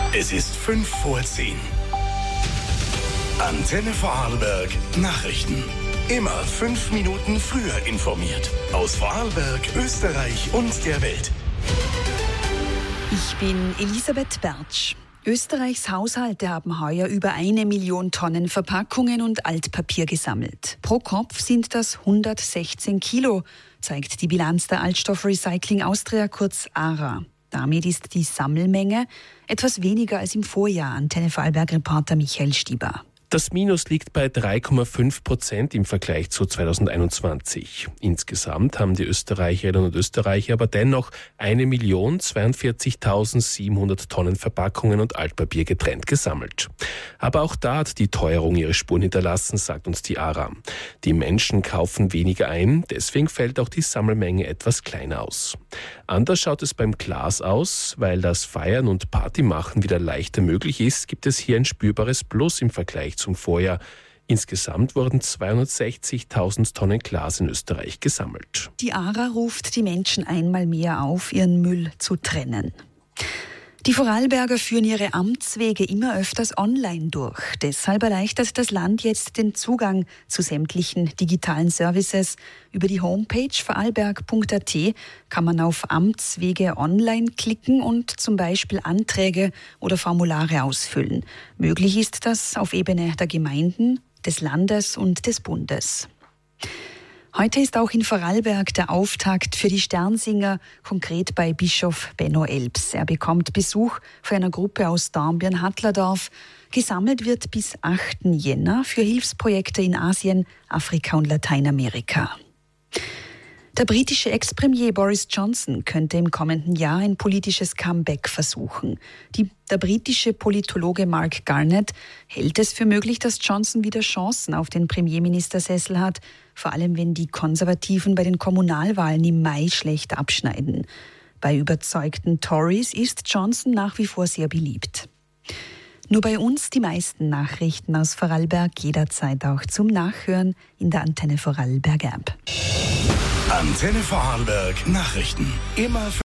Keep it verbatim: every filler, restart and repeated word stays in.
Es ist fünf vor zehn. Antenne Vorarlberg Nachrichten. Immer fünf Minuten früher informiert. Aus Vorarlberg, Österreich und der Welt. Ich bin Elisabeth Bertsch. Österreichs Haushalte haben heuer über eine Million Tonnen Verpackungen und Altpapier gesammelt. Pro Kopf sind das hundertsechzehn Kilo, zeigt die Bilanz der Altstoffrecycling Austria, kurz A R A. Damit ist die Sammelmenge etwas weniger als im Vorjahr. Antenne Vorarlberg-Reporter Michael Stieber. Das Minus liegt bei drei Komma fünf Prozent im Vergleich zu zweitausendeinundzwanzig. Insgesamt haben die Österreicherinnen und Österreicher aber dennoch eine Million zweiundvierzigtausendsiebenhundert Tonnen Verpackungen und Altpapier getrennt gesammelt. Aber auch da hat die Teuerung ihre Spuren hinterlassen, sagt uns die A R A. Die Menschen kaufen weniger ein, deswegen fällt auch die Sammelmenge etwas kleiner aus. Anders schaut es beim Glas aus. Weil das Feiern und Partymachen wieder leichter möglich ist, gibt es hier ein spürbares Plus im Vergleich zum Vorjahr. Insgesamt wurden zweihundertsechzigtausend Tonnen Glas in Österreich gesammelt. Die A R A ruft die Menschen einmal mehr auf, ihren Müll zu trennen. Die Vorarlberger führen ihre Amtswege immer öfters online durch. Deshalb erleichtert das Land jetzt den Zugang zu sämtlichen digitalen Services. Über die Homepage vorarlberg punkt a t kann man auf Amtswege online klicken und zum Beispiel Anträge oder Formulare ausfüllen. Möglich ist das auf Ebene der Gemeinden, des Landes und des Bundes. Heute ist auch in Vorarlberg der Auftakt für die Sternsinger, konkret bei Bischof Benno Elbs. Er bekommt Besuch von einer Gruppe aus Dornbirn-Hatlerdorf. Gesammelt wird bis achten Jänner für Hilfsprojekte in Asien, Afrika und Lateinamerika. Der britische Ex-Premier Boris Johnson könnte im kommenden Jahr ein politisches Comeback versuchen. Die, der britische Politologe Mark Garnett hält es für möglich, dass Johnson wieder Chancen auf den Premierministersessel hat, vor allem wenn die Konservativen bei den Kommunalwahlen im Mai schlecht abschneiden. Bei überzeugten Tories ist Johnson nach wie vor sehr beliebt. Nur bei uns die meisten Nachrichten aus Vorarlberg, jederzeit auch zum Nachhören in der Antenne Vorarlberg App. Antenne Vorarlberg Nachrichten. Immer